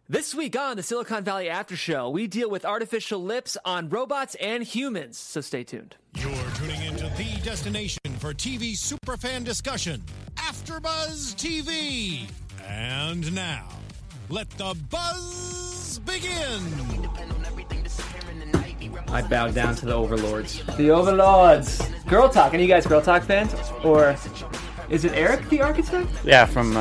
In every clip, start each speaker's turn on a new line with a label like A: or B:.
A: This week on the Silicon Valley After Show, we deal with artificial lips on robots and humans, so stay tuned.
B: You're tuning into the destination for TV superfan discussion, AfterBuzz TV. And now, let the buzz begin.
C: I bow down to the overlords.
A: The Overlords. Girl Talk. Any of you guys Girl Talk fans? Or is it Eric the Architect?
D: Yeah, from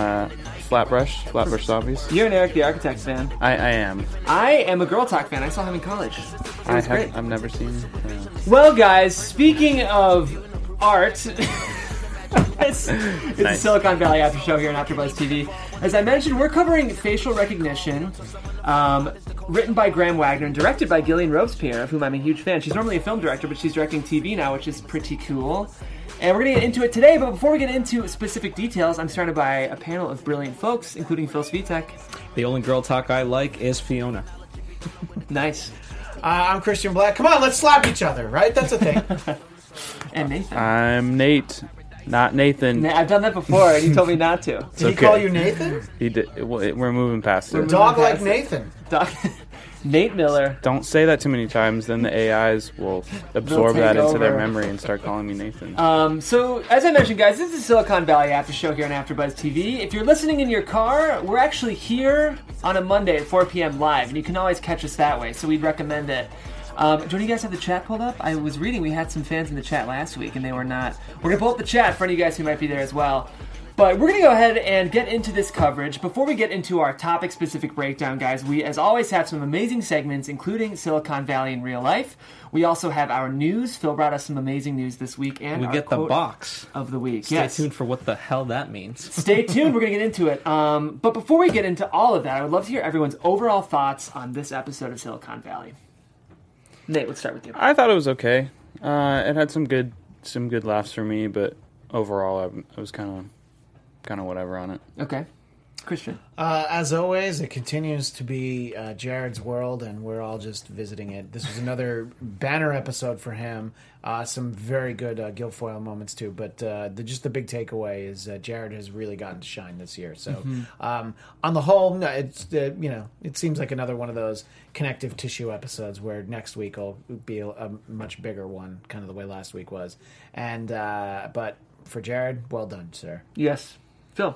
D: Flatbush Zombies.
A: You're an Eric the Architect fan.
D: I am.
A: I am a Girl Talk fan. I saw him in college. It was great.
D: I've never seen.
A: Well, guys, speaking of art, it's the Silicon Valley After Show here on AfterBuzz TV. As I mentioned, we're covering facial recognition, written by Graham Wagner and directed by Gillian Robespierre, of whom I'm a huge fan. She's normally a film director, but she's directing TV now, which is pretty cool. And we're going to get into it today, but before we get into specific details, I'm surrounded by a panel of brilliant folks, including Phil Svitek.
C: The only girl talk I like is Fiona.
A: Nice.
E: I'm Christian Black. Come on, let's slap each other, right? That's a thing.
A: And Nathan.
D: I'm Nate, not Nathan.
A: I've done that before, and you told me not to.
E: Did he call you Nathan?
D: He did. We're moving past it.
E: Dog like Nathan.
A: Nate Miller.
D: Don't say that too many times, then the AIs will absorb that into their memory and start calling me Nathan.
A: So, as I mentioned, guys, this is the Silicon Valley After Show here on AfterBuzz TV. If you're listening in your car, we're actually here on a Monday at 4 p.m. live, and you can always catch us that way, so we'd recommend it. Don't you guys have the chat pulled up? I was reading we had some fans in the chat last week, and they were not. We're going to pull up the chat for any of you guys who might be there as well. But we're going to go ahead and get into this coverage. Before we get into our topic-specific breakdown, guys, we, as always, have some amazing segments, including Silicon Valley in real life. We also have our news. Phil brought us some amazing news this week. And
C: we
A: our
C: get the
A: quote
C: box
A: of the week.
C: Stay tuned for what the hell that means.
A: Stay tuned. We're going to get into it. But before we get into all of that, I would love to hear everyone's overall thoughts on this episode of Silicon Valley. Nate, let's start with you.
D: I thought it was okay. It had some good laughs for me, but overall, I was kind of whatever on it.
A: Okay. Christian?
E: As always, it continues to be Jared's world, and we're all just visiting it. This was another banner episode for him. Some very good Guilfoyle moments, too. But just the big takeaway is Jared has really gotten to shine this year. So, on the whole, no, it's it seems like another one of those connective tissue episodes where next week will be a much bigger one, kind of the way last week was. And but for Jared, well done, sir.
A: Yes. Phil?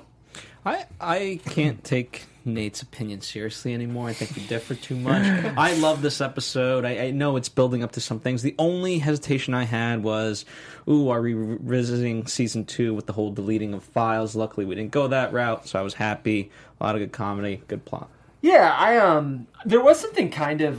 C: I can't take Nate's opinion seriously anymore. I think we differ too much. I love this episode. I know it's building up to some things. The only hesitation I had was, are we revisiting season 2 with the whole deleting of files? Luckily, we didn't go that route, so I was happy. A lot of good comedy, good plot.
A: Yeah, there was something kind of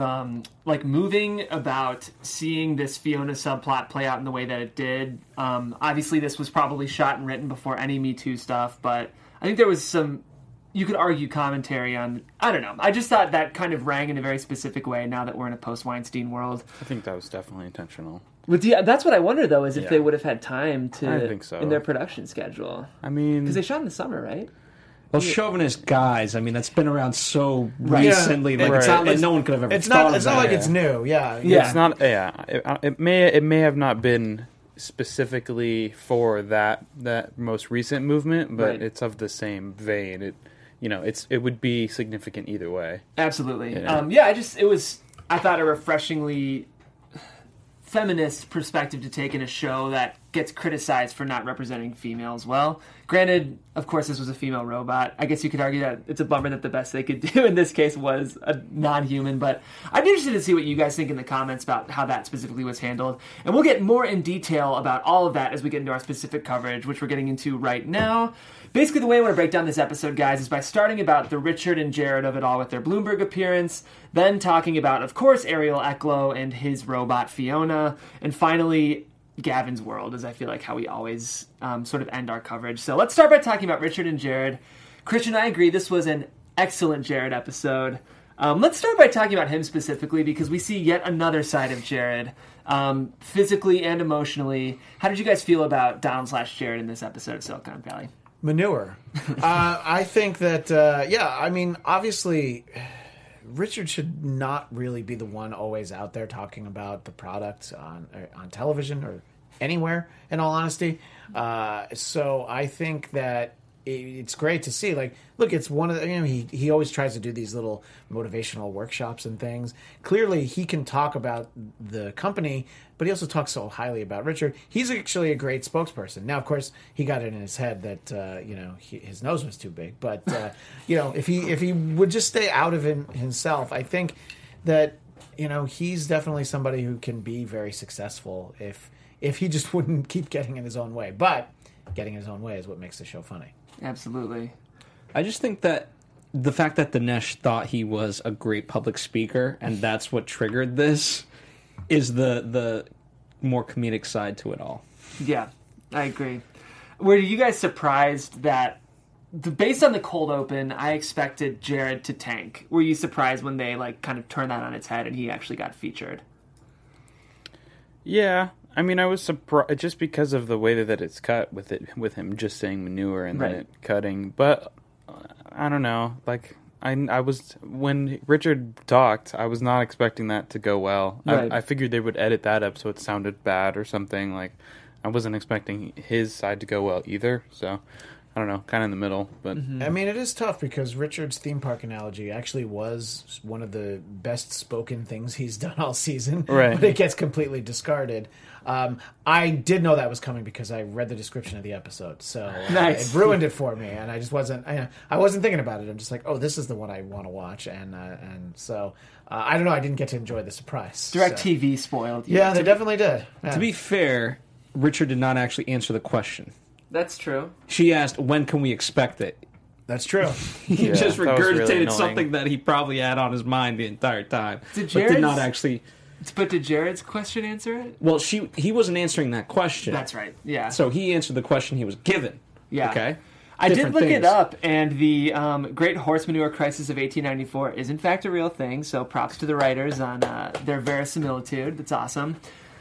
A: moving about seeing this Fiona subplot play out in the way that it did. Obviously, this was probably shot and written before any Me Too stuff, but I think there was some, you could argue, commentary on, I don't know. I just thought that kind of rang in a very specific way now that we're in a post-Weinstein world.
D: I think that was definitely intentional.
A: That's what I wonder, though, is if they would have had time to,
D: I think so.
A: in their production schedule.
D: I mean,
A: because they shot in the summer, right?
C: Well, chauvinist guys, I mean, that's been around so recently.
E: Yeah,
C: it's not like no one could have ever
E: it's
C: thought
E: not, it's
C: of
E: not
C: that.
E: like it's new, yeah.
D: It's not, it may have not been specifically for that most recent movement, but it's of the same vein. It would be significant either way.
A: Absolutely.
D: Yeah.
A: I thought a refreshingly feminist perspective to take in a show that gets criticized for not representing females well. Granted, of course, this was a female robot. I guess you could argue that it's a bummer that the best they could do in this case was a non-human, but I'd be interested to see what you guys think in the comments about how that specifically was handled. And we'll get more in detail about all of that as we get into our specific coverage, which we're getting into right now. Basically, the way I want to break down this episode, guys, is by starting about the Richard and Jared of it all with their Bloomberg appearance, then talking about, of course, Ariel Ecklo and his robot Fiona, and finally Gavin's world, is I feel like how we always sort of end our coverage. So let's start by talking about Richard and Jared. Christian, I agree, this was an excellent Jared episode. Let's start by talking about him specifically, because we see yet another side of Jared, physically and emotionally. How did you guys feel about Donald/Jared in this episode of Silicon Valley?
E: Manure. I think that, obviously, Richard should not really be the one always out there talking about the product on television or anywhere, in all honesty. So I think that it's great to see. Like, look, it's one of the, he always tries to do these little motivational workshops and things. Clearly, he can talk about the company, but he also talks so highly about Richard. He's actually a great spokesperson. Now, of course, he got it in his head that his nose was too big. But if he would just stay out of himself, I think that he's definitely somebody who can be very successful if he just wouldn't keep getting in his own way. But getting in his own way is what makes the show funny.
A: Absolutely.
C: I just think that the fact that Dinesh thought he was a great public speaker and that's what triggered this is the more comedic side to it all.
A: Yeah, I agree. Were you guys surprised that, based on the cold open, I expected Jared to tank? Were you surprised when they kind of turned that on its head and he actually got featured?
D: Yeah, I mean, I was surprised just because of the way that it's cut with him just saying manure and then it cutting. But I don't know. I was, when Richard talked, I was not expecting that to go well.
A: Right.
D: I figured they would edit that up so it sounded bad or something. I wasn't expecting his side to go well either. So I don't know, kind of in the middle. But
E: I mean, it is tough because Richard's theme park analogy actually was one of the best spoken things he's done all season.
D: Right.
E: But it gets completely discarded. I did know that was coming because I read the description of the episode. So
A: Nice.
E: it ruined it for me, and I just wasn't. I wasn't thinking about it. I'm just like, oh, this is the one I want to watch, and so I don't know. I didn't get to enjoy the surprise.
A: DirecTV spoiled you.
E: Yeah, they definitely did. Yeah.
C: To be fair, Richard did not actually answer the question.
A: That's true.
C: She asked, when can we expect it?
E: That's true.
C: He just
D: that was really
C: regurgitated
D: annoying.
C: something that he probably had on his mind the entire time.
A: Did
C: but did not
A: Jared's-
C: actually...
A: But did Jared's question answer it?
C: Well, he wasn't answering that question.
A: That's right. Yeah.
C: So he answered the question he was given.
A: Yeah.
C: Okay?
A: I did
C: Different
A: look it
C: things.
A: up, and the Great Horse Manure Crisis of 1894 is in fact a real thing, so props to the writers on their verisimilitude. That's awesome.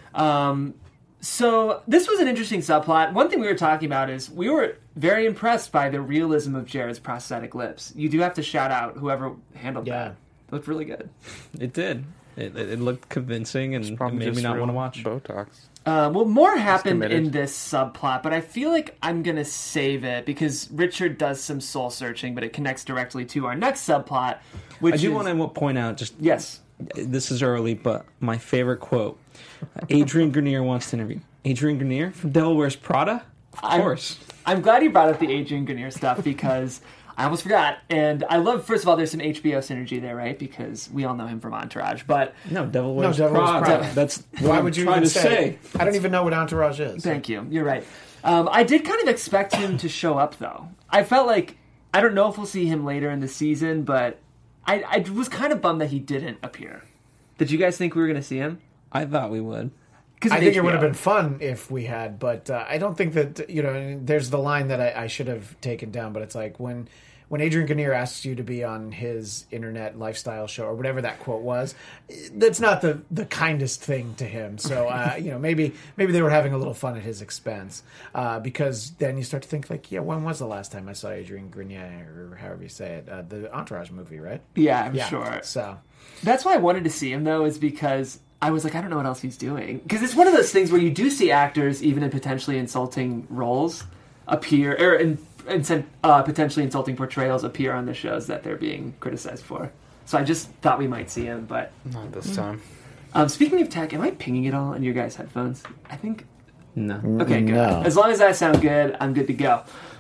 A: So this was an interesting subplot. One thing we were talking about is we were very impressed by the realism of Jared's prosthetic lips. You do have to shout out whoever handled that. It looked really good.
C: It did. It looked convincing and it
D: probably
C: made me
D: just
C: not
D: real
C: want to watch.
D: Botox.
A: Well, more happened
D: committed.
A: in this subplot, but I feel like I'm going to save it because Richard does some soul searching, but it connects directly to our next subplot, which
C: I do
A: is...
C: want to point out, just
A: Yes.
C: this is early, but my favorite quote. Adrian Grenier wants to interview. Adrian Grenier from Devil Wears Prada? Of course.
A: I'm glad you brought up the Adrian Grenier stuff because I almost forgot. And I love, first of all, there's some HBO synergy there, right? Because we all know him from Entourage. But
C: No, Devil Wears
E: Devil Wears
C: Prada.
E: Prada.
C: That's what
E: Why
C: I'm
E: would you
C: trying
E: even
C: to say.
E: I don't even know what Entourage is.
A: thank you. You're right. I did kind of expect him to show up, though. I felt like, I don't know if we'll see him later in the season, but I was kind of bummed that he didn't appear. Did you guys think we were going to see him?
C: I thought we would.
E: I think it would have been fun if we had, but I don't think that, there's the line that I should have taken down, but it's like when Adrian Grenier asks you to be on his internet lifestyle show or whatever that quote was, that's not the kindest thing to him. So, maybe they were having a little fun at his expense because then you start to think like, yeah, when was the last time I saw Adrian Grenier or however you say it? The Entourage movie, right?
A: Yeah, I'm sure.
E: So
A: That's why I wanted to see him, though, is because I was like, I don't know what else he's doing. Because it's one of those things where you do see actors, even in potentially insulting roles, appear, or in potentially insulting portrayals appear on the shows that they're being criticized for. So I just thought we might see him, but...
D: Not this time.
A: Speaking of tech, am I pinging it all in your guys' headphones? I think...
C: No.
A: Okay, good.
E: No.
A: As long as I sound good, I'm good to go.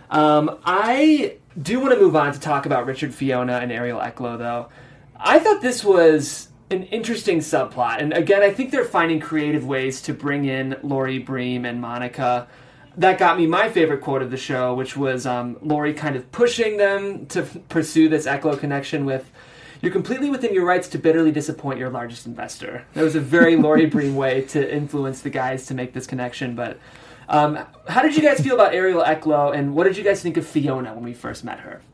A: I do want to move on to talk about Richard Fiona and Ariel Ecklo, though. I thought this was an interesting subplot. And again, I think they're finding creative ways to bring in Lori Bream and Monica. That got me my favorite quote of the show, which was Lori kind of pushing them to pursue this Ecklo connection with, "You're completely within your rights to bitterly disappoint your largest investor." That was a very Lori Bream way to influence the guys to make this connection. But how did you guys feel about Ariel Ecklo, and what did you guys think of Fiona when we first met her?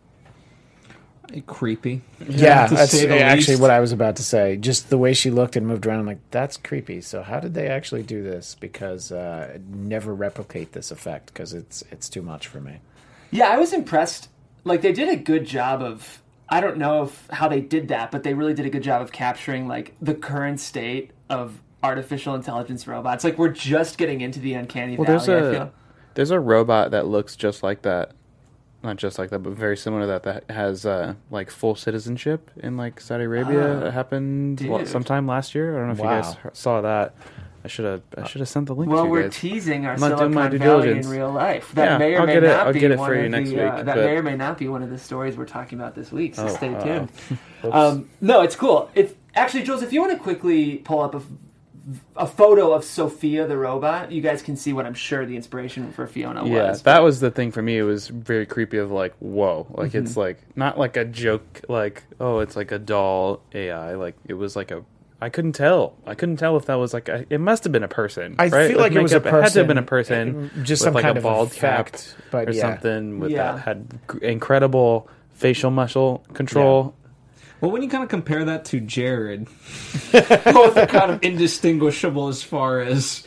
C: Creepy.
E: yeah,
C: to
E: that's
C: say the
E: actually
C: least.
E: what I was about to say. Just the way she looked and moved around, I'm like, that's creepy. So how did they actually do this? Because never replicate this effect because it's too much for me.
A: Yeah, I was impressed. Like, they did a good job of... I don't know how they did that, but they really did a good job of capturing, like, the current state of artificial intelligence robots. Like, we're just getting into the uncanny valley, I feel.
D: There's a robot that looks just like that. not just like that, but very similar to that has like full citizenship in like Saudi Arabia. It happened sometime last year. I don't know if you guys saw that. I should have sent the link.
A: Well,
D: to you
A: we're
D: guys.
A: teasing our
D: I'm not doing my
A: Silicon
D: due
A: Valley
D: diligence.
A: in real life.
D: Yeah,
A: That may or
D: I'll
A: may
D: get it-
A: not
D: I'll
A: be
D: get it
A: one
D: for you
A: of
D: next
A: the,
D: week,
A: that
D: but-
A: may or may not be one of the stories we're talking about this week. So stay tuned.
D: Oops.
A: No, it's cool. If actually, Jules, if you want to quickly pull up a photo of Sophia the robot, you guys can see what I'm sure the inspiration for Fiona was.
D: Yeah, that was the thing for me. It was very creepy. Of like, whoa, like it's like not like a joke. Like, oh, it's like a doll AI. Like it was like a. I couldn't tell. I couldn't tell if that was like a. It must have been a person.
E: I
D: right?
E: feel
D: With
E: like it was a
D: makeup. It had to have been a
E: person,
D: person,
E: just
D: with
E: some
D: like
E: kind
D: a
E: of
D: bald cap
E: effect, but
D: or
E: yeah.
D: something with
A: Yeah.
D: that had incredible facial muscle control.
C: Well, when you kind of compare that to Jared, both are kind of indistinguishable as far as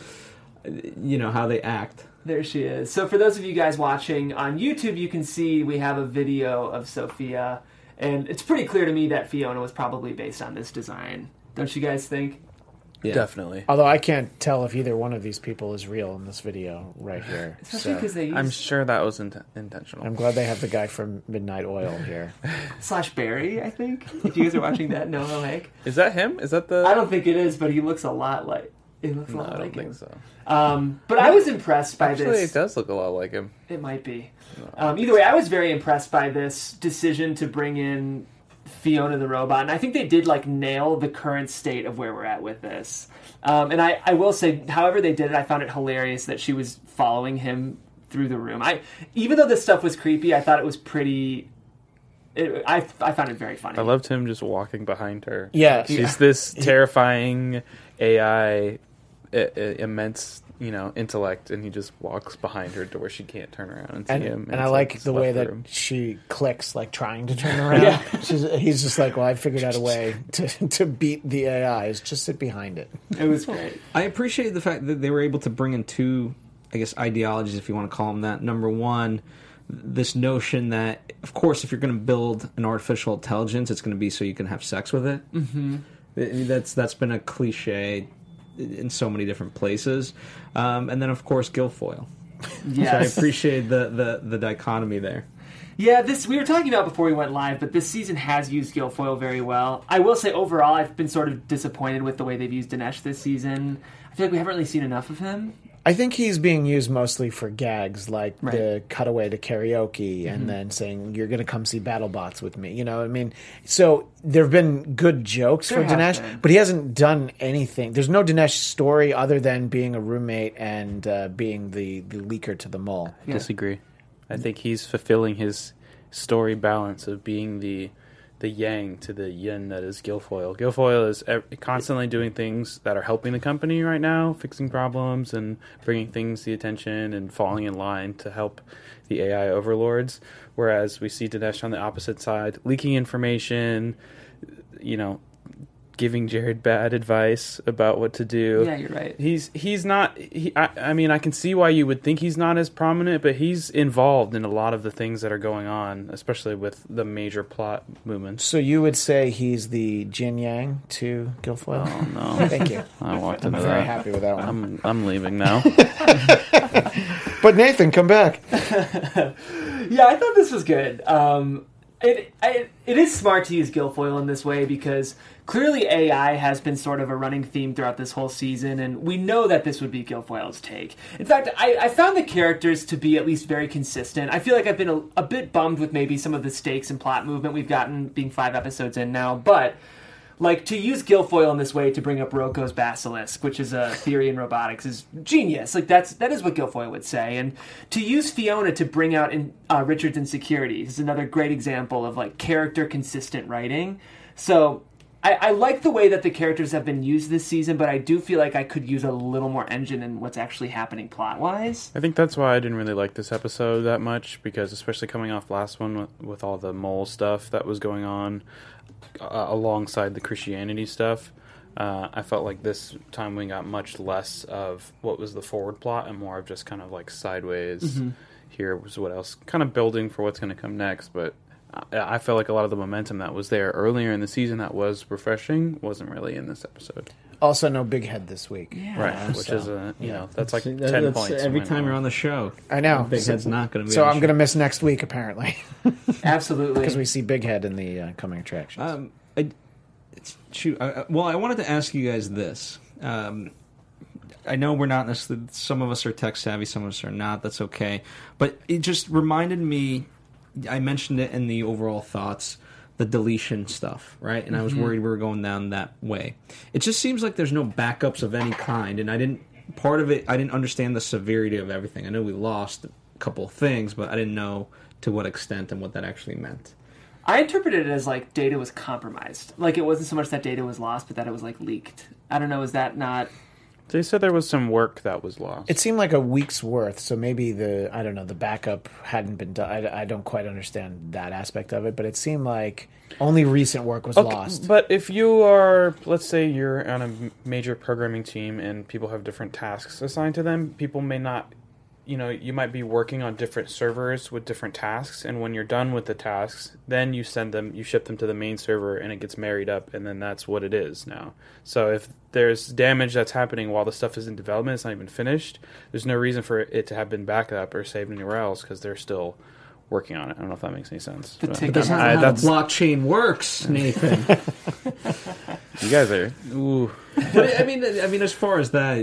C: how they act.
A: There she is. So for those of you guys watching on YouTube, you can see we have a video of Sophia, and it's pretty clear to me that Fiona was probably based on this design. Don't you guys think?
C: Yeah.
D: Definitely.
E: Although I can't tell if either one of these people is real in this video right here.
A: Especially because they
D: I'm
A: use
D: sure that was intentional.
E: I'm glad they have the guy from Midnight Oil here.
A: /Barry, I think. If you guys are watching that, Noah Hank.
D: Is that him? Is that the?
A: I don't think it is, but he looks a lot like. It looks a
D: No,
A: lot
D: I don't
A: like
D: think
A: him.
D: so.
A: But I was impressed by
D: Actually,
A: this.
D: it does look a lot like him.
A: It might be. Either way, I was very impressed by this decision to bring in Fiona the robot, and I think they did nail the current state of where we're at with this. And I will say, however they did it, I found it hilarious that she was following him through the room. Even though this stuff was creepy, I thought it was pretty. I found it very funny.
D: I loved him just walking behind her.
E: Yeah.
D: She's this terrifying AI, immense, intellect, and he just walks behind her to where she can't turn around and see him.
E: And I
D: it's
E: like
D: this
E: the way
D: left
E: that
D: room.
E: she clicks, trying to turn around. He's just like, well, I figured out a way to beat the AI. Is just sit behind it.
A: It was great.
C: I appreciate the fact that they were able to bring in two, I guess, ideologies, if you want to call them that. Number one, this notion that, of course, if you're going to build an artificial intelligence, it's going to be so you can have sex with it. Mm-hmm. That's been a cliche in so many different places. And then, of course, Guilfoyle.
A: Yes.
C: So I appreciate the dichotomy there.
A: Yeah, we were talking about before we went live, but this season has used Guilfoyle very well. I will say, overall, I've been sort of disappointed with the way they've used Dinesh this season. I feel like we haven't really seen enough of him.
E: I think he's being used mostly for gags, like
A: Right.
E: the cutaway to karaoke and then saying, you're going to come see BattleBots with me. You know what I mean? So there have been good jokes
A: There
E: for
A: have
E: Dinesh,
A: been.
E: but he hasn't done anything. There's no Dinesh story other than being a roommate and being the leaker to the mole.
A: Yeah.
D: Disagree. I think he's fulfilling his story balance of being the yang to the yin that is Guilfoyle. Guilfoyle is constantly doing things that are helping the company right now, fixing problems and bringing things to the attention and falling in line to help the AI overlords. Whereas we see Dinesh on the opposite side, leaking information, giving Jared bad advice about what to do.
A: Yeah, you're right.
D: He's not. I mean, I can see why you would think he's not as prominent, but he's involved in a lot of the things that are going on, especially with the major plot movements.
E: So you would say he's the Jin Yang to Guilfoyle?
D: Oh no!
E: Thank you.
D: I walked
E: I'm
D: into
E: very
D: that.
E: happy with that one.
D: I'm leaving now.
E: But Nathan, come back.
A: Yeah, I thought this was good. It is smart to use Guilfoyle in this way because clearly AI has been sort of a running theme throughout this whole season, and we know that this would be Guilfoyle's take. In fact, I found the characters to be at least very consistent. I feel like I've been a bit bummed with maybe some of the stakes and plot movement we've gotten being 5 episodes in now, but to use Guilfoyle in this way to bring up Roko's basilisk, which is a theory in robotics, is genius. That is what Guilfoyle would say. And to use Fiona to bring out Richard's insecurities is another great example of character consistent writing. So I like the way that the characters have been used this season, but I do feel like I could use a little more engine in what's actually happening plot-wise.
D: I think that's why I didn't really like this episode that much, because especially coming off last one with all the mole stuff that was going on alongside the Christianity stuff, I felt like this time we got much less of what was the forward plot and more of just kind of sideways. Mm-hmm. Here was what else, kind of building for what's going to come next, but I felt like a lot of the momentum that was there earlier in the season that was refreshing wasn't really in this episode.
E: Also, no Big Head this week.
A: Yeah.
D: Right, which
E: so,
D: is that's like
C: See,
D: 10
C: that's
D: points.
C: every
D: in my
C: time you're
D: mind.
C: on the show.
E: I know.
C: Big Head's not going to be.
E: So
C: on the
E: I'm
C: show.
E: going to miss next week, apparently,
A: Absolutely.
E: because we see Big Head in the coming attractions.
C: I wanted to ask you guys this. I know we're not necessarily. Some of us are tech savvy, some of us are not. That's okay. But it just reminded me. I mentioned it in the overall thoughts, the deletion stuff, right? And I was worried we were going down that way. It just seems like there's no backups of any kind, and I didn't understand the severity of everything. I know we lost a couple of things, but I didn't know to what extent and what that actually meant.
A: I interpreted it as like data was compromised. Like it wasn't so much that data was lost, but that it was like leaked. I don't know. Is that not?
D: They said there was some work that was lost.
E: It seemed like a week's worth, so maybe the backup hadn't been done. I don't quite understand that aspect of it, but it seemed like only recent work was lost.
D: But if you are, let's say you're on a major programming team and people have different tasks assigned to them, people may not, you might be working on different servers with different tasks, and when you're done with the tasks, then you ship them to the main server, and it gets married up, and then that's what it is now. So if there's damage that's happening while the stuff is in development, it's not even finished, there's no reason for it to have been backed up or saved anywhere else, because they're still working on it. I don't know if that makes any sense.
A: The
D: But
A: tick-
C: That's not how the blockchain works, Nathan.
D: you guys are... Ooh.
C: But I mean, as far as that,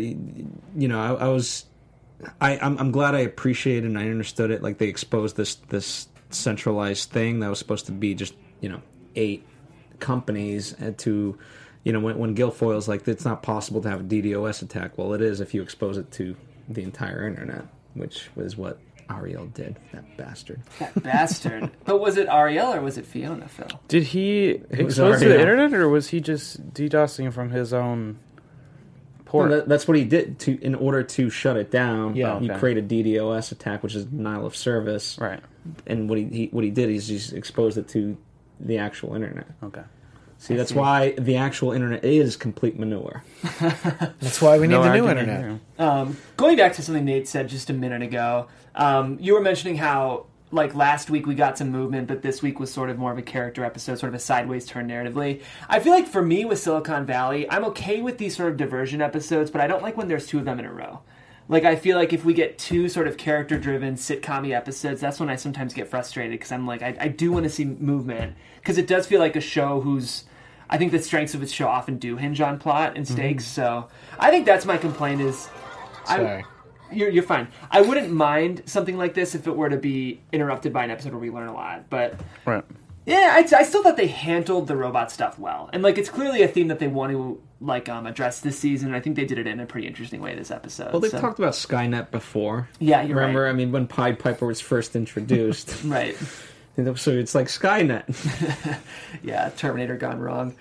C: I'm glad I appreciated and I understood it. Like they exposed this centralized thing that was supposed to be just 8 companies to when Guilfoyle's like it's not possible to have a DDoS attack. Well, it is if you expose it to the entire internet, which was what Ariel did. That bastard.
A: That bastard. But was it Ariel or was it Fiona, Phil?
D: Did he
C: was
D: expose to the
C: already on.
D: internet, or was he just DDoSing from his own port?
C: Well, that's what he did in order to shut it down.
E: Yeah.
C: You
D: Okay.
C: create a DDoS attack, which is denial of service.
D: Right.
C: And what he did is he's exposed it to the actual internet.
D: Okay.
C: See, that's why the actual internet is complete manure.
E: That's why we need
D: No
E: the new
D: argument
E: internet.
D: here.
A: Going back to something Nate said just a minute ago, you were mentioning how like last week we got some movement, but this week was sort of more of a character episode, sort of a sideways turn narratively. I feel like for me with Silicon Valley, I'm okay with these sort of diversion episodes, but I don't like when there's 2 of them in a row. Like, I feel like if we get 2 sort of character-driven sitcom-y episodes, that's when I sometimes get frustrated, because I'm like, I do want to see movement, because it does feel like a show whose... I think the strengths of its show often do hinge on plot and stakes, so I think that's my complaint is...
E: Sorry.
A: You're fine. I wouldn't mind something like this if it were to be interrupted by an episode where we learn a lot, but...
D: Right.
A: Yeah, I still thought they handled the robot stuff well. And, like, it's clearly a theme that they want to, like, address this season, and I think they did it in a pretty interesting way this episode.
C: Well, they've
A: so.
C: talked about Skynet before.
A: Yeah, you're
C: Remember,
A: right.
C: I mean, when Pied Piper was first introduced.
A: Right.
C: So it's like Skynet.
A: Yeah, Terminator gone wrong.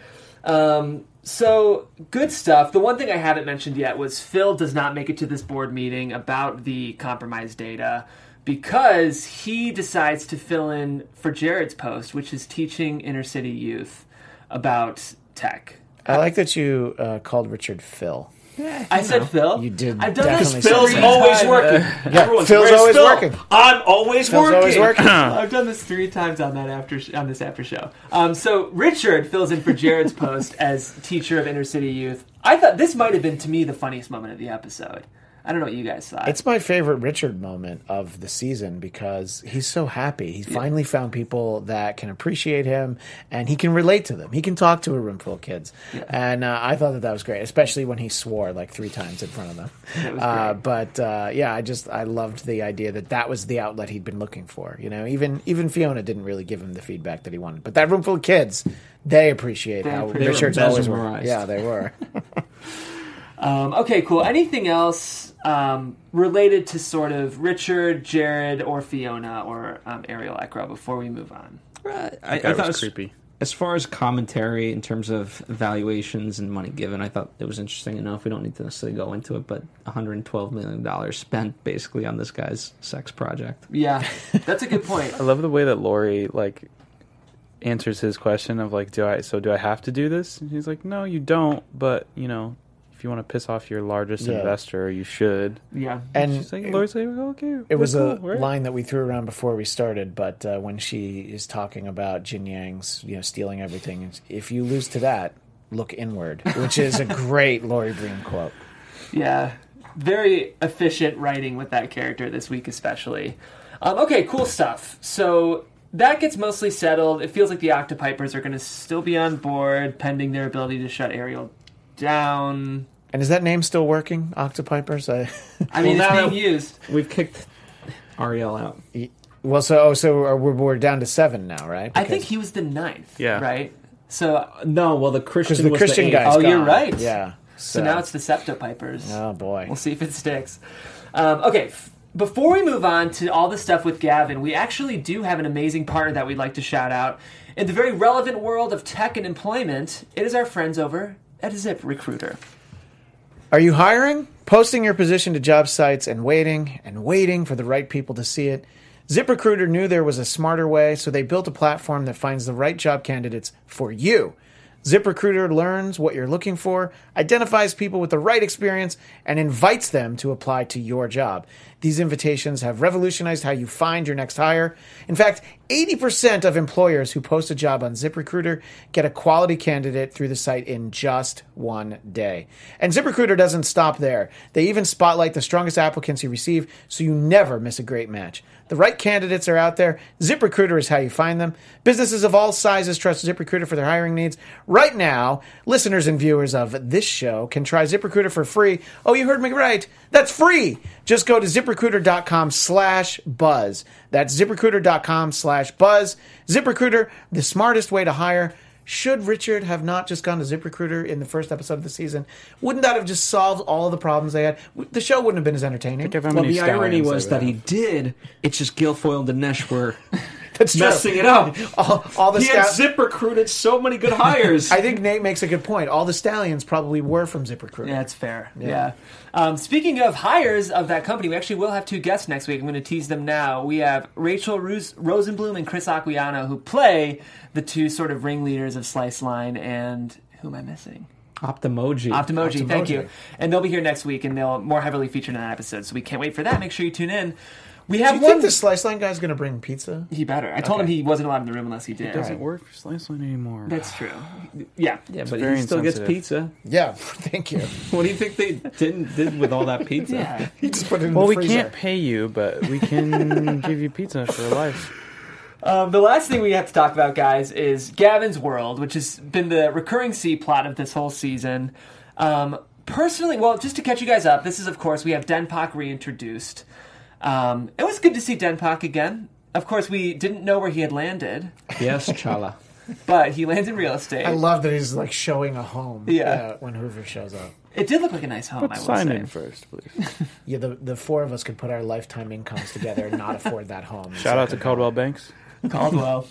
A: So, good stuff. The one thing I haven't mentioned yet was Phil does not make it to this board meeting about the compromised data because he decides to fill in for Jared's post, which is teaching inner city youth about tech.
E: I like that you called Richard Phil.
A: I said Phil.
E: You did
A: I've done this
E: definitely say
A: three
E: Phil's
C: always
A: times.
C: working. Everyone's
E: Phil's
C: "Where's
E: always
C: Phil?"
E: working.
C: I'm always
E: Phil's
C: working.
E: always working.
A: I've done this 3 times on that on this after show. So Richard fills in for Jared's post as teacher of inner city youth. I thought this might have been to me the funniest moment of the episode. I don't know what you guys thought.
E: It's my favorite Richard moment of the season because he's so happy. He finally found people that can appreciate him and he can relate to them. He can talk to a room full of kids.
A: Yeah.
E: And I thought that was great, especially when he swore like 3 times in front of them.
A: That was great.
E: Yeah, I loved the idea that was the outlet he'd been looking for. You know, even Fiona didn't really give him the feedback that he wanted. But that room full of kids, they appreciate how
A: appreciate it.
E: Richard's
C: They were
E: always working.
C: mesmerized.
E: Yeah, they were.
A: Okay, cool. Anything else related to sort of Richard, Jared, or Fiona, or Ariel Ekro before we move on?
C: I
D: That
C: thought
D: was creepy.
C: As far as commentary in terms of valuations and money given, I thought it was interesting enough. We don't need to necessarily go into it, but $112 million spent basically on this guy's sex project.
A: Yeah, that's a good point.
D: I love the way that Lori answers his question of do I have to do this? And he's like, no, you don't. But if you want to piss off your largest
E: Yeah. investor,
D: you should.
A: Yeah.
E: And
D: She's like, Lori's like, okay.
E: it was
D: we're
E: a
D: cool, right?
E: line that we threw around before we started, but when she is talking about Jin Yang's, stealing everything, if you lose to that, look inward, which is a great Lori Breen quote.
A: Yeah, very efficient writing with that character this week, especially. Okay, cool stuff. So that gets mostly settled. It feels like the Octopipers are going to still be on board, pending their ability to shut Ariel down.
E: And is that name still working, Octopipers?
A: I mean,
C: Well,
A: it's
C: now
A: being used.
C: We've kicked Ariel out.
E: Well, so we're down to 7 now, right?
A: I think he was the 9th,
D: Yeah.
A: right? So,
C: No, well, the Christian
E: Because the
C: was
E: Christian
C: the
E: guy's
A: Oh, you're
E: gone.
A: right.
E: Yeah.
A: so now it's the Septopipers.
E: Oh, boy.
A: We'll see if it sticks. Okay, before we move on to all the stuff with Gavin, we actually do have an amazing partner that we'd like to shout out. In the very relevant world of tech and employment, it is our friends over at ZipRecruiter.
E: Are you hiring? Posting your position to job sites and waiting for the right people to see it? ZipRecruiter knew there was a smarter way, so they built a platform that finds the right job candidates for you. ZipRecruiter learns what you're looking for, identifies people with the right experience, and invites them to apply to your job. These invitations have revolutionized how you find your next hire. In fact, 80% of employers who post a job on ZipRecruiter get a quality candidate through the site in just one day. And ZipRecruiter doesn't stop there. They even spotlight the strongest applicants you receive, so you never miss a great match. The right candidates are out there. ZipRecruiter is how you find them. Businesses of all sizes trust ZipRecruiter for their hiring needs. Right now, listeners and viewers of this show can try ZipRecruiter for free. Oh, you heard me right. That's free. Just go to ZipRecruiter.com/buzz. That's ZipRecruiter.com/buzz. ZipRecruiter, the smartest way to hire. Should Richard have not just gone to ZipRecruiter in the first episode of the season? Wouldn't that have just solved all of the problems they had? The show wouldn't have been as entertaining.
C: Well, the irony was that he did. It's just Guilfoyle and Dinesh were
E: That's true.
C: messing it up.
E: All the
C: He had
E: sta-
C: ZipRecruited so many good hires.
E: I think Nate makes a good point. All the stallions probably were from ZipRecruiter.
A: Yeah, that's fair. Yeah. Speaking of hires of that company, we actually will have 2 guests next week. I'm going to tease them now. We have Rachel Rosenblum and Chris Aquilano, who play the 2 sort of ringleaders of Slice Line, and who am I missing?
C: Optimoji.
A: Optimoji, thank you. And they'll be here next week, and they'll more heavily feature in that episode, so we can't wait for that. Make sure you tune in. We
E: Do
A: have
E: you
A: one...
E: think the Slice Line guy's going to bring pizza?
A: He better. I told him he wasn't allowed in the room unless he did.
D: It doesn't work for Slice Line anymore.
A: That's true. Yeah.
C: Yeah, but
D: very
C: he still gets
D: insensitive.
C: pizza.
E: Yeah, thank you.
C: What do you think they did with all that pizza?
A: Yeah.
E: He just put it in
D: Well,
E: the
D: we
E: freezer.
D: can't pay you, but we can give you pizza for life.
A: The last thing we have to talk about, guys, is Gavin's World, which has been the recurring C plot of this whole season. Personally, well, just to catch you guys up, this is, of course, we have Denpak reintroduced. It was good to see Denpak again. Of course, we didn't know where he had landed,
C: Yes, Chala.
A: but he lands in real estate.
E: I love that he's like showing a home
A: Yeah.
E: when Hoover shows up.
A: It did look like a nice home, I will
D: Sign
A: say.
D: in first, please.
E: Yeah, the 4 of us could put our lifetime incomes together and not afford that home.
D: Shout out to Caldwell Banks.
A: Caldwell.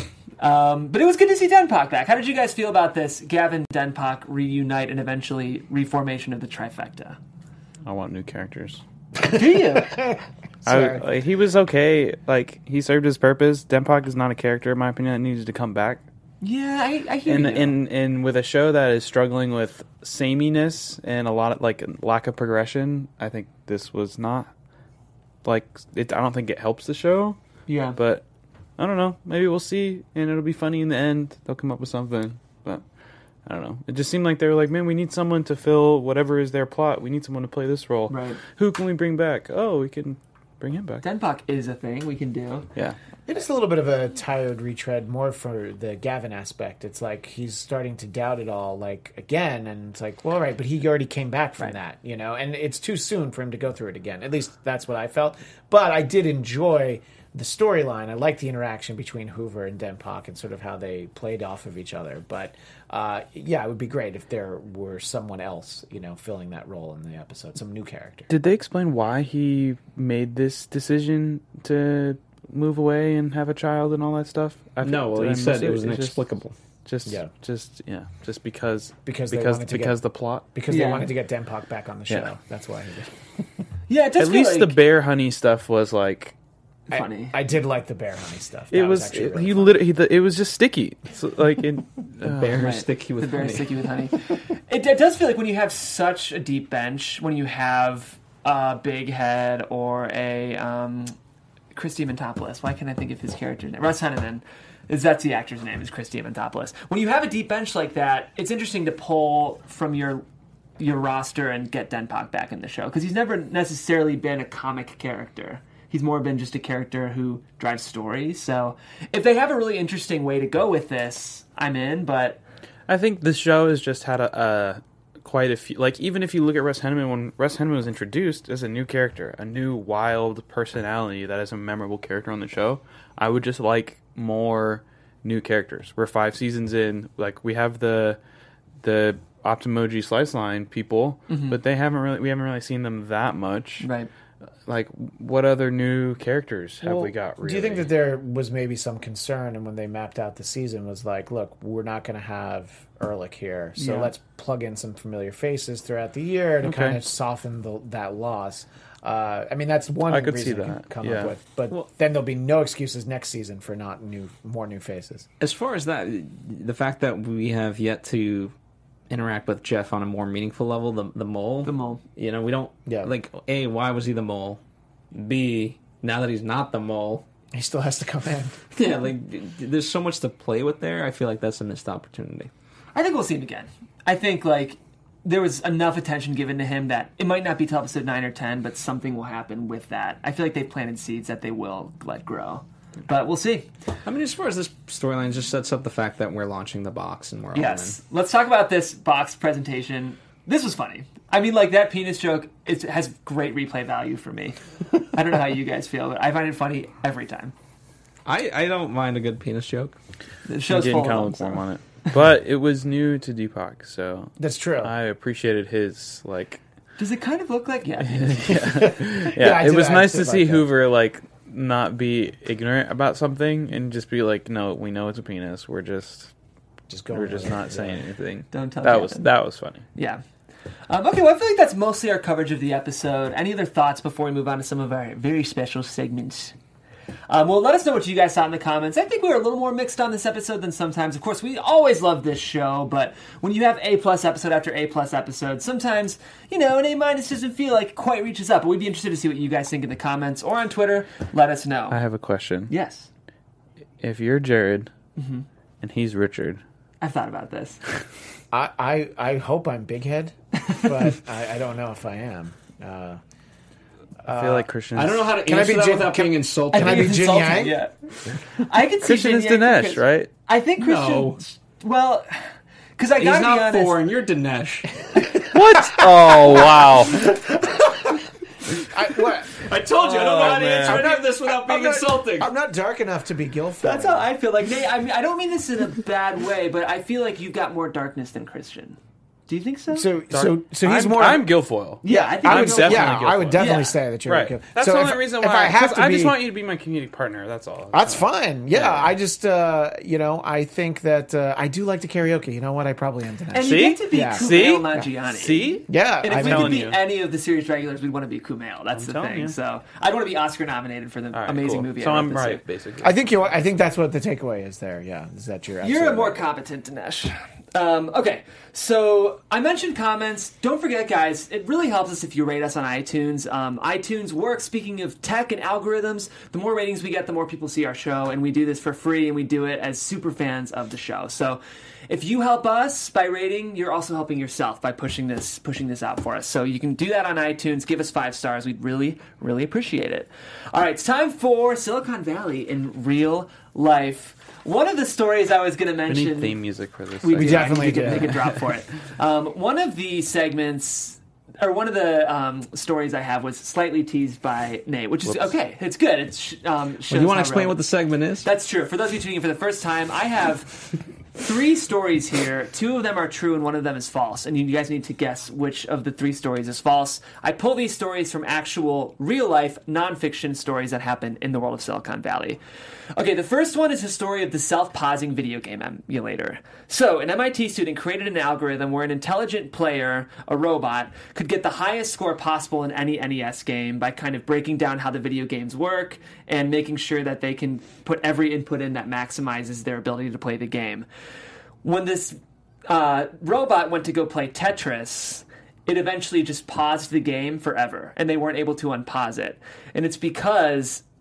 A: But it was good to see Denpak back. How did you guys feel about this Gavin Denpak reunite and eventually reformation of the trifecta?
D: I want new characters.
A: Do you?
D: He was okay. Like, he served his purpose. Denpak is not a character, in my opinion, that needs to come back.
A: Yeah, I hear
D: And
A: you.
D: and with a show that is struggling with sameness and a lot of like lack of progression, I think this was not like it. I don't think it helps the show,
A: Yeah.
D: but I don't know. Maybe we'll see, and it'll be funny in the end. They'll come up with something, but I don't know. It just seemed like they were like, man, we need someone to fill whatever is their plot. We need someone to play this role.
A: Right.
D: Who can we bring back? Oh, we can bring him back.
A: Denpak is a thing we can do.
D: Yeah.
E: It is a little bit of a tired retread, more for the Gavin aspect. It's like he's starting to doubt it all, like, again, and it's like, well, all right, but he already came back from that, you know, and it's too soon for him to go through it again. At least that's what I felt. But I did enjoy the storyline. I liked the interaction between Hoover and Denpak and sort of how they played off of each other. But, yeah, it would be great if there were someone else, you know, filling that role in the episode, some new character.
D: Did they explain why he made this decision to move away and have a child and all that stuff?
C: No, well,
D: Did I
C: he said
D: miss
C: it was
D: It's
C: inexplicable.
D: Just
E: Because they
D: because
E: wanted to
D: because
E: get-
D: the plot.
E: Because
A: Yeah.
E: they wanted to get Denpak back on the show.
D: Yeah.
E: That's why he did.
A: Yeah, it does
D: At
A: feel
D: least the
A: like
D: bear honey stuff was like
A: funny.
E: I did like the bear honey stuff.
D: it
E: That
D: was
E: actually
D: it,
E: really
D: he
E: fun.
D: literally it was just sticky. So, like in
C: Bear
A: Right.
C: sticky with
A: the bear
C: honey.
A: sticky with honey. It does feel like when you have such a deep bench, when you have a Big Head or a Christy Mentopoulos, why can't I think of his character name? Russ Henneman. That's the actor's name, is Chris Diamantopoulos. When you have a deep bench like that, it's interesting to pull from your roster and get Denpak back in the show, because he's never necessarily been a comic character. He's more been just a character who drives stories. So if they have a really interesting way to go with this, I'm in, but...
D: I think this show has just had quite a few... Like, even if you look at Russ Henneman, when Russ Henneman was introduced as a new character, a new wild personality that is a memorable character on the show, I would just like more new characters. We're 5 seasons in. Like, we have the Optimoji Slice Line people, but we haven't really seen them that much.
A: Right.
D: Like, what other new characters have we got, really?
E: Do you think that there was maybe some concern, and when they mapped out the season, was like, look, we're not going to have Ehrlich here, so let's plug in some familiar faces throughout the year to kind of soften that loss. I mean, that's one
D: I could
E: reason
D: see
E: you can
D: that.
E: come up with. But then there'll be no excuses next season for not more new faces.
C: As far as that, the fact that we have yet to interact with Jeff on a more meaningful level, the mole.
A: The mole.
C: You know, we don't...
E: Yeah.
C: Like, A, why was he the mole? B, now that he's not the mole...
E: He still has to come in.
C: Yeah, like, there's so much to play with there. I feel like that's a missed opportunity.
A: I think we'll see him again. I think, like, there was enough attention given to him that it might not be till episode 9 or 10, but something will happen with that. I feel like they've planted seeds that they will let grow. But we'll see.
C: I mean, as far as this storyline, just sets up the fact that we're launching the box and we're all
A: Yes. Let's talk about this box presentation. This was funny. I mean, like, that penis joke, it has great replay value for me. I don't know how you guys feel, but I find it funny every time.
C: I don't mind a good penis joke.
A: The show's
D: Getting
A: full
D: kind
A: of
D: of
A: them,
D: lukewarm on it. But it was new to Deepak, so...
E: That's true.
D: I appreciated his, like...
A: Does it kind of look like... Yeah.
E: I
D: it
E: did-
D: was
E: I
D: nice
E: did
D: to
E: like
D: see
E: that.
D: Hoover, like, not be ignorant about something and just be like, no, we know it's a penis. We're just
E: going with it.
D: not saying anything.
A: Don't tell
D: that
A: Kevin.
D: was funny.
A: Yeah. Okay, well, I feel like that's mostly our coverage of the episode. Any other thoughts before we move on to some of our very special segments? Well, let us know what you guys thought in the comments. I think we were a little more mixed on this episode than sometimes. Of course, we always love this show, but when you have A+ episode after A+ episode, sometimes, an A- doesn't feel like it quite reaches up. But we'd be interested to see what you guys think in the comments or on Twitter. Let us know.
D: I have a question.
A: Yes,
D: If you're Jared and he's Richard,
A: I've thought about this.
E: I hope I'm Big Head, but I don't know if I am.
D: I feel like Christian.
C: I don't know how to
E: Can I
C: answer
E: be
C: that
E: Jin-
C: without
E: can-
C: being insulting.
E: Can I
A: think
E: be
A: it's
E: Jin
A: insulting,
E: Yang?
A: Yeah. I could see
D: Christian
A: Jin
D: is
A: Yang
D: Dinesh,
A: because-
D: right?
A: I think Christian...
C: No.
A: Well, because I
C: He's
A: gotta be
C: not
A: honest...
C: foreign. You're Dinesh.
D: What? Oh, wow.
C: I told you I don't know how to
D: man.
C: answer any of this without being insulting.
E: I'm not dark enough to be Guilfoyle.
A: That's how I feel. Like, Nate, I mean, I don't mean this in a bad way, but I feel like you've got more darkness than Christian. Do you think so?
E: So he's more.
D: I'm Guilfoyle.
A: yeah, I think
E: I
A: I'm
E: would
D: definitely
E: I would
D: Guilfoyle.
E: definitely
A: Yeah.
E: say that you're
D: Right.
E: Guilfoyle.
D: That's
E: So
D: the only
E: if-
D: reason
E: if
D: why.
E: I have
D: 'cause
E: to
D: I just
E: be-
D: want you to be my comedic partner. That's all.
E: That's fine. Yeah, I just I think that I do like to karaoke. You know what? I probably am
A: And
E: Dinesh.
A: you
D: See?
A: get to be
E: Yeah.
D: See?
A: Kumail Nanjiani.
D: See?
E: Yeah,
A: And
E: I
A: if we
E: know.
A: could
D: telling
A: be
D: you.
A: any of the series regulars, we'd want to be Kumail. That's the
D: telling
A: thing.
D: you.
A: So I'd want to be Oscar nominated for the
D: All right,
A: amazing
D: cool.
A: movie.
D: So
A: I wrote
D: I'm
A: this
D: right,
A: year.
D: basically.
E: I think that's what the takeaway is there. Yeah, is that you're
A: You're a
E: absolutely
A: more
E: right.
A: competent Dinesh. Okay, so I mentioned comments. Don't forget, guys, it really helps us if you rate us on iTunes. iTunes works. Speaking of tech and algorithms, the more ratings we get, the more people see our show, and we do this for free, and we do it as super fans of the show. So if you help us by rating, you're also helping yourself by pushing this out for us. So you can do that on iTunes. Give us 5 stars. We'd really, really appreciate it. All right, it's time for Silicon Valley in real life. One of the stories I was going to
D: We
A: mention...
D: need theme music for this.
A: We
D: segment.
A: do.
E: definitely
A: I need to
E: do.
A: make a drop for it. One of the segments, or one of the stories I have was slightly teased by Nate, which is okay. It's good. It shows
C: You want
A: how
C: to explain what
A: relevant-
C: the segment is?
A: That's true. For those of you tuning in for the first time, I have 3 stories here. 2 of them are true and 1 of them is false. And you guys need to guess which of the 3 stories is false. I pull these stories from actual real-life nonfiction stories that happen in the world of Silicon Valley. Okay, the first one is a story of the self-pausing video game emulator. So, an MIT student created an algorithm where an intelligent player, a robot, could get the highest score possible in any NES game by kind of breaking down how the video games work and making sure that they can put every input in that maximizes their ability to play the game. When this robot went to go play Tetris, it eventually just paused the game forever, and they weren't able to unpause it. And it's because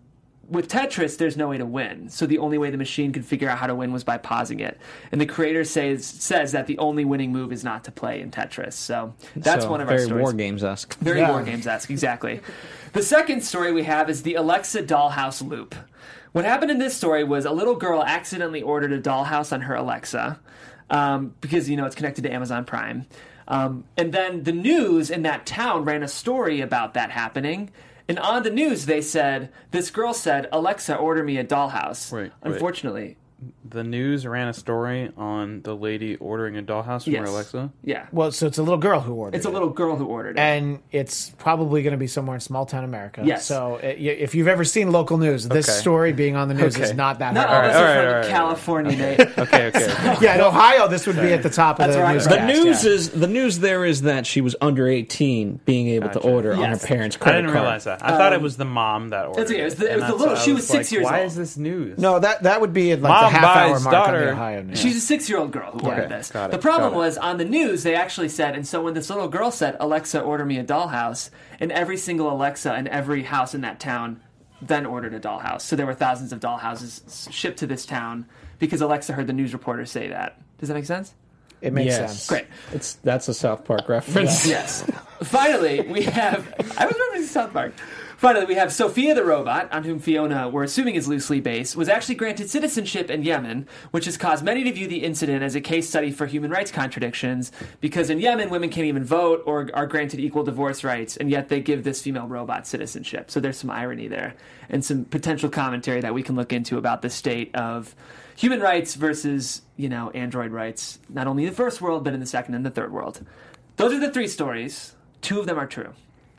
A: with Tetris, there's no way to win. So the only way the machine could figure out how to win was by pausing it. And the creator says that the only winning move is not to play in Tetris. So that's one of our
C: very
A: stories.
C: War Games-esque.
A: Very
E: Yeah.
A: War Games-esque, exactly. The second story we have is the Alexa dollhouse loop. What happened in this story was a little girl accidentally ordered a dollhouse on her Alexa because, it's connected to Amazon Prime. And then the news in that town ran a story about that happening. And on the news, they said, this girl said, Alexa, order me a dollhouse.
D: Wait.
A: Unfortunately.
D: The news ran a story on the lady ordering a dollhouse from her
A: Yes.
D: Alexa.
A: Yeah.
E: Well, so it's a little girl who ordered
A: It's a
E: it.
A: little girl who ordered it.
E: And it's probably going to be somewhere in small town America.
A: Yes.
E: So if you've ever seen local news, this
D: Okay.
E: story being on the news
D: Okay.
E: is not that
A: Not
E: hard.
A: all of us
D: All
A: are
D: right,
A: from
D: all right, all right.
A: California, Nate.
D: Okay.
E: Yeah, in Ohio, this would be at the top of
A: That's
E: the
A: right.
E: newscast.
C: The news there is that she was under 18, being able to
D: Gotcha.
C: order on her
A: Yes.
C: parents'
D: I
C: credit
D: didn't
C: card.
D: realize that. I thought it was the mom that ordered
A: That's okay. It was the-
D: and
A: it was the
D: that's
A: little-
D: why I
A: she was 6
D: like,
A: years
D: Why
A: old.
D: is this news?
E: No, that would be at like
D: Mom
E: the half-hour
D: buys
E: mark on
D: daughter.
E: the Ohio news.
A: She's a 6-year-old girl who ordered this.
D: got it,
A: The problem
D: got it.
A: was on the news they actually said, and so when this little girl said, Alexa, order me a dollhouse, and every single Alexa in every house in that town then ordered a dollhouse. So there were thousands of dollhouses shipped to this town because Alexa heard the news reporter say that. Does that make sense?
E: It makes
C: Yes.
E: sense.
A: Great.
C: That's a South Park reference.
A: Yes. Finally, we have. I was referencing South Park. Finally, we have Sophia the robot, on whom Fiona, we're assuming is loosely based, was actually granted citizenship in Yemen, which has caused many to view the incident as a case study for human rights contradictions, because in Yemen, women can't even vote or are granted equal divorce rights, and yet they give this female robot citizenship. So there's some irony there, and some potential commentary that we can look into about the state of human rights versus, android rights, not only in the first world, but in the second and the third world. Those are the 3 stories. 2 of them are true.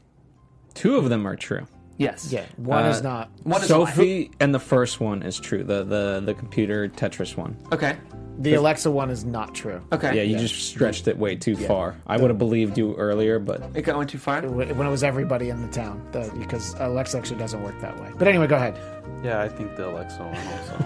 C: 2 of them are true.
A: Yes.
E: Yeah, one is not.
A: One is a lie.
C: Sophie and the first one is true. The computer Tetris one.
A: Okay.
E: The Alexa one is not true.
A: Okay.
C: Yeah, you just stretched it way too far. I would have believed you earlier, but
A: It went too far.
E: When it was everybody in the town, because Alexa actually doesn't work that way. But anyway, go ahead.
D: Yeah, I think the Alexa one also.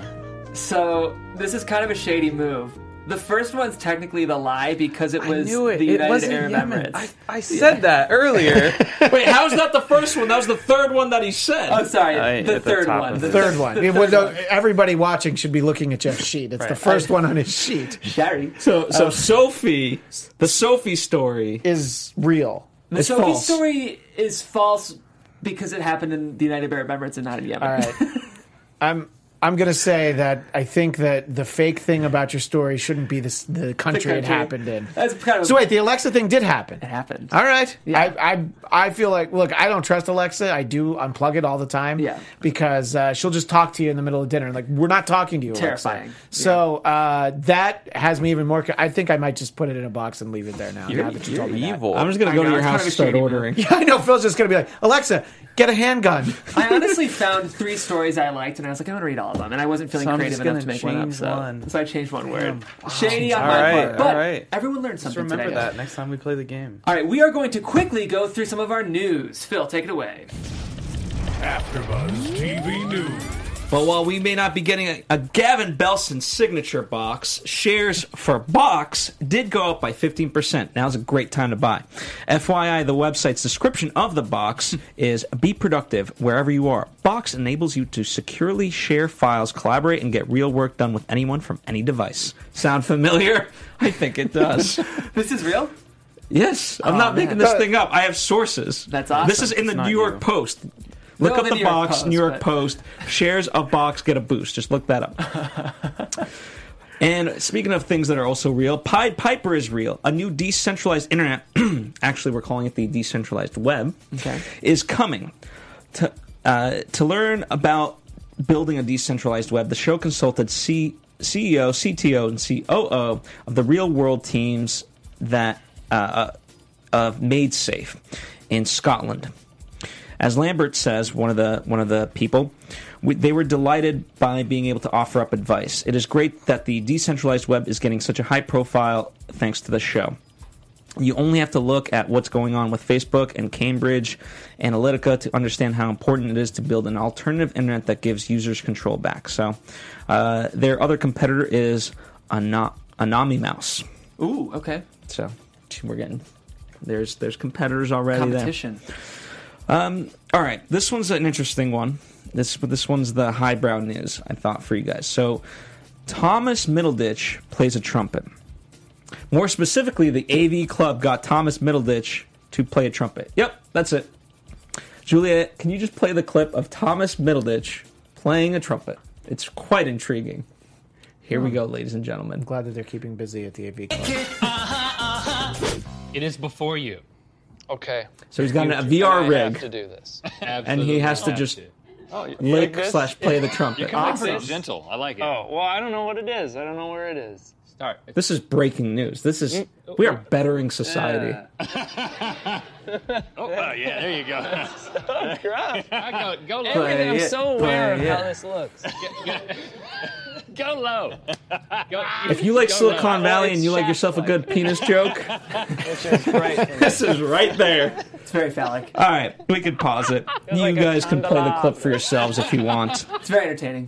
A: So this is kind of a shady move. The first one's technically the lie because it was
D: I knew it.
A: the
D: It
A: United
D: wasn't
A: Arab
D: Yemen.
A: Emirates.
D: I said that earlier.
C: wait, how's that the first one? That was the third one that he said.
A: Oh, sorry.
D: I-
A: The
D: at the
A: third
D: top
A: one.
D: of
A: The
D: it.
E: Third one. Everybody watching should be looking at Jeff's sheet. It's the first one on his sheet.
A: Sherry.
C: So Sophie, the Sophie story.
E: Is real.
A: The
C: It's
A: Sophie
C: false.
A: story is false because it happened in the United Arab Emirates and not in Yemen.
E: All right. I'm going to say that I think that the fake thing about your story shouldn't be the country it happened in.
A: That's kind of
E: So wait, the Alexa thing did happen.
A: it happened.
E: All right.
A: Yeah.
E: I feel like, look, I don't trust Alexa. I do unplug it all the time.
A: Yeah.
E: Because she'll just talk to you in the middle of dinner. Like, we're not talking to you, Alexa.
A: Terrifying.
E: So that has me even more. I think I might just put it in a box and leave it there now. now that you told me that.
D: evil.
C: I'm just gonna
A: I
C: go
A: know,
C: to your
A: it's kind
C: house
A: of a
C: and start
A: shady move.
C: ordering.
E: Yeah, I know. Phil's just going to be like, Alexa, get a handgun.
A: I honestly found 3 stories I liked, and I was like, I want to read all of them, and I wasn't feeling
D: So I'm
A: creative
D: just
A: enough to
D: gonna
A: make one up.
D: change
A: So,
D: one.
A: so I changed one word. Shady on
D: All
A: my
D: right,
A: part, but
D: all right.
A: everyone learned
D: Just
A: something
D: remember
A: today.
D: that next time we play the game.
A: All right, we are going to quickly go through some of our news. Phil, take it away.
B: AfterBuzz TV News.
C: But while we may not be getting a Gavin Belson signature box, shares for Box did go up by 15%. Now's a great time to buy. FYI, the website's description of the box is be productive wherever you are. Box enables you to securely share files, collaborate, and get real work done with anyone from any device. Sound familiar? I think it does.
A: This is real?
C: Yes, I'm not making this thing up. I have sources.
A: That's awesome.
C: This is in the
D: It's not
C: New York
D: you.
C: Post. Look
A: No,
C: up
A: the
C: the
A: New York
C: box,
A: Post,
C: New York
A: but-
C: Post. Shares of Box get a boost. Just look that up. And speaking of things that are also real, Pied Piper is real. A new decentralized internet, actually we're calling it the decentralized web,
A: Okay.
C: is coming. To learn about building a decentralized web, the show consulted CEO, CTO, and COO of the real world teams that of Made Safe in Scotland. As Lambert says, one of the people, they were delighted by being able to offer up advice. It is great that the decentralized web is getting such a high profile thanks to the show. You only have to look at what's going on with Facebook and Cambridge Analytica to understand how important it is to build an alternative internet that gives users control back. So, their other competitor is Anami Mouse.
A: Ooh, okay.
C: So, we're getting there's competitors already there.
A: Competition.
C: All right, this one's an interesting one. This one's the highbrow news, I thought, for you guys. So, Thomas Middleditch plays a trumpet. More specifically, the AV Club got Thomas Middleditch to play a trumpet. Yep, that's it. Juliet, can you just play the clip of Thomas Middleditch playing a trumpet? It's quite intriguing. Here we go, ladies and gentlemen.
E: I'm glad that they're keeping busy at the AV Club.
F: It is before you.
G: Okay.
C: So he's got a
G: I
C: VR
G: have
C: rig,
G: to do this.
C: and he has to just lick / play the trumpet.
F: It's gentle. I like it.
G: Oh, well, I don't know what it is. I don't know where it is.
F: Start.
C: This is breaking news. We are bettering society.
F: Yeah, there you go. Go low.
G: I'm so aware of how this looks.
F: Go low.
C: If you like
F: Go
C: Silicon
F: low.
C: Valley and you like yourself a good penis joke, this is right there.
A: It's very phallic.
C: All right, we can pause it. You
G: like a
C: guys can play the
G: candelabra.
C: clip for yourselves if you want.
A: It's very entertaining.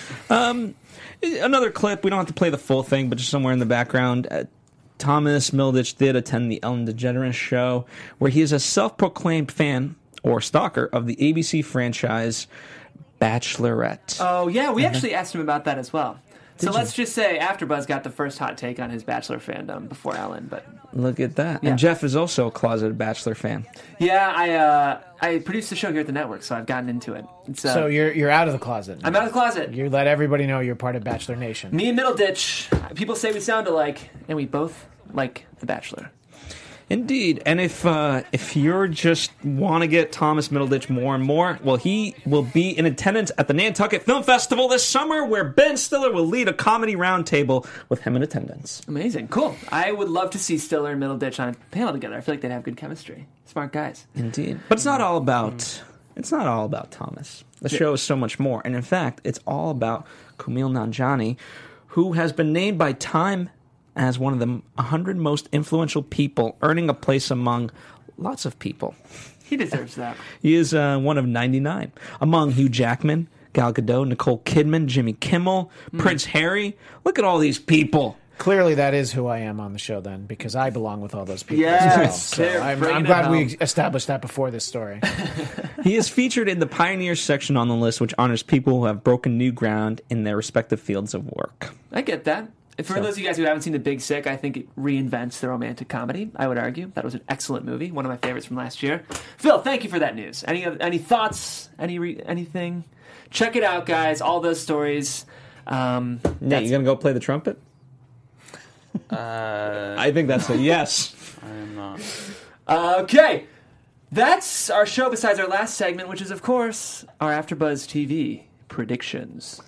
C: Another clip. We don't have to play the full thing, but just somewhere in the background. Thomas Middleditch did attend the Ellen DeGeneres show, where he is a self-proclaimed fan or stalker of the ABC franchise Bachelorette.
A: Oh, yeah, we actually asked him about that as well. So let's just say AfterBuzz got the first hot take on his Bachelor fandom before Ellen, but
C: Look at that.
A: Yeah.
C: And Jeff is also a closeted Bachelor fan.
A: yeah, I produced a show here at the network, so I've gotten into it. It's,
E: So you're out of the closet.
A: I'm out of the closet.
E: You let everybody know you're part of Bachelor Nation.
A: Me and Middleditch, people say we sound alike, and we both like The Bachelor.
C: Indeed. And if you're just want to get Thomas Middleditch more and more, well, he will be in attendance at the Nantucket Film Festival this summer, where Ben Stiller will lead a comedy roundtable with him in attendance.
A: Amazing. Cool. I would love to see Stiller and Middleditch on a panel together. I feel like they'd have good chemistry. Smart guys.
C: Indeed. But it's not all about Thomas. The show is so much more. And in fact, it's all about Kumail Nanjiani, who has been named by Time as one of the 100 most influential people, earning a place among lots of people.
A: He deserves that.
C: He is one of 99, among Hugh Jackman, Gal Gadot, Nicole Kidman, Jimmy Kimmel, Prince Harry. Look at all these people.
E: Clearly, that is who I am on the show then, because I belong with all those people
A: Yes,
E: as well. So
A: they're
E: I'm
A: bringing it
E: glad
A: home.
E: we established that before this story.
C: He is featured in the Pioneers section on the list, which honors people who have broken new ground in their respective fields of work.
A: I get that. And for those of you guys who haven't seen The Big Sick, I think it reinvents the romantic comedy, I would argue. That was an excellent movie, one of my favorites from last year. Phil, thank you for that news. Any thoughts? Anything? Check it out, guys. All those stories.
C: Nate, you going to go play the trumpet? I think that's a yes.
D: I'm not.
A: Okay. That's our show besides our last segment, which is, of course, our AfterBuzz TV predictions.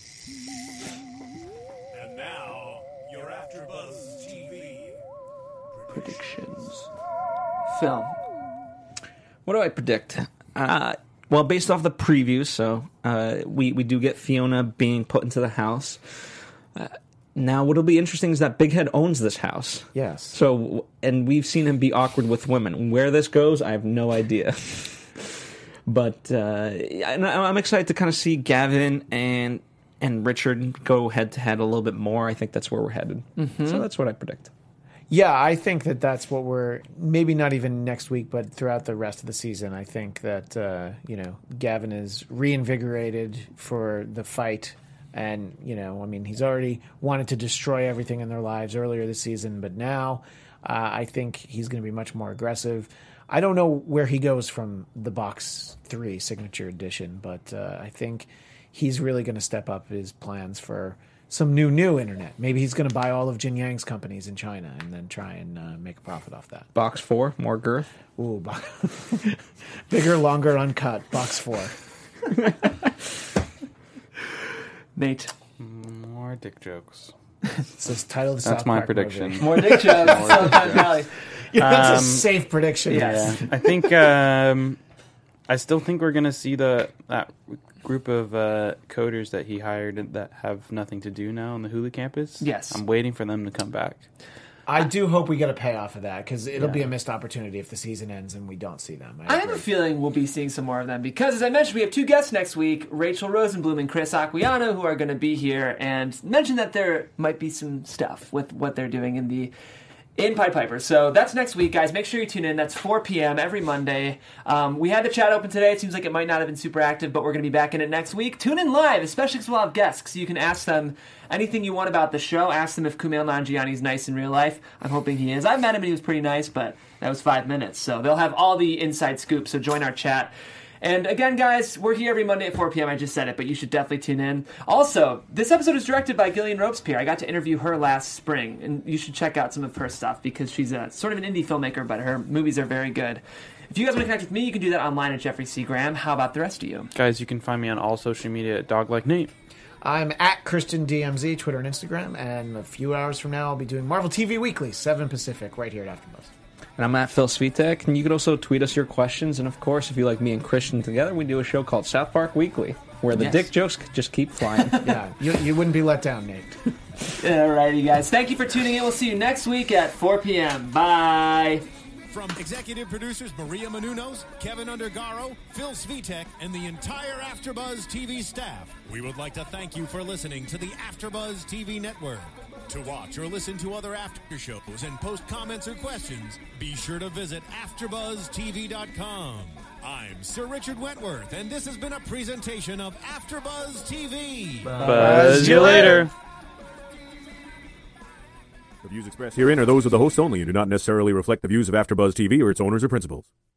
B: And now, your AfterBuzz TV
A: Predictions. Phil.
C: What do I predict? Well, based off the preview, so we do get Fiona being put into the house. Now, what'll be interesting is that Big Head owns this house.
E: Yes.
C: So, and we've seen him be awkward with women. Where this goes, I have no idea. But I'm excited to kind of see Gavin and Richard go head to head a little bit more. I think that's where we're headed. Mm-hmm. So that's what I predict.
E: Yeah, I think that's what we're, maybe not even next week, but throughout the rest of the season. I think that, Gavin is reinvigorated for the fight. And, he's already wanted to destroy everything in their lives earlier this season, but now I think he's going to be much more aggressive. I don't know where he goes from the Box 3 Signature Edition, but I think he's really going to step up his plans for some new internet. Maybe he's going to buy all of Jin Yang's companies in China and then try and make a profit off that.
C: Box 4, more girth.
E: Ooh, bigger, longer, uncut. Box 4.
A: Nate.
D: More dick jokes.
E: It's the title of the
D: That's
E: South
D: my
E: Park
D: prediction.
E: movie.
A: More dick jokes. Silicon Valley.
E: Yeah, that's a safe prediction.
A: Yes.
D: Yeah, I think I still think we're gonna see that group of coders that he hired that have nothing to do now on the Hulu campus.
A: Yes.
D: I'm waiting for them to come back.
E: I do hope we get a payoff of that, because it'll be a missed opportunity if the season ends and we don't see them.
A: I have a feeling we'll be seeing some more of them because, as I mentioned, we have two guests next week, Rachel Rosenblum and Chris Aquilano, who are going to be here and mention that there might be some stuff with what they're doing in the in Pied Piper. So that's next week, guys. Make sure you tune in. That's 4 p.m. every Monday. We had the chat open today. It seems like it might not have been super active, but we're going to be back in it next week. Tune in live, especially because we'll have guests, so you can ask them anything you want about the show. Ask them if Kumail Nanjiani is nice in real life. I'm hoping he is. I've met him and he was pretty nice, but that was 5 minutes. So they'll have all the inside scoop, so join our chat. And again, guys, we're here every Monday at 4 p.m. I just said it, but you should definitely tune in. Also, this episode is directed by Gillian Robespierre. I got to interview her last spring, and you should check out some of her stuff because she's a sort of an indie filmmaker, but her movies are very good. If you guys want to connect with me, you can do that online at Jeffrey C. Graham. How about the rest of you?
D: Guys, you can find me on all social media at DogLikeNate.
E: I'm at Christian DMZ, Twitter and Instagram, and a few hours from now I'll be doing Marvel TV Weekly, 7 Pacific, right here at AfterBuzz.
C: And I'm at Phil Svitek, and you can also tweet us your questions. And of course, if you like me and Christian together, we do a show called South Park Weekly, where the dick jokes just keep flying.
E: Yeah, you wouldn't be let down, Nate.
A: Alrighty, guys. Thank you for tuning in. We'll see you next week at 4 p.m. Bye.
B: From executive producers Maria Menounos, Kevin Undergaro, Phil Svitek, and the entire AfterBuzz TV staff, we would like to thank you for listening to the AfterBuzz TV network. To watch or listen to other after shows and post comments or questions, be sure to visit AfterBuzzTV.com. I'm Sir Richard Wentworth, and this has been a presentation of AfterBuzz TV.
D: Buzz you later.
H: The views expressed herein are those of the hosts only and do not necessarily reflect the views of AfterBuzz TV or its owners or principals.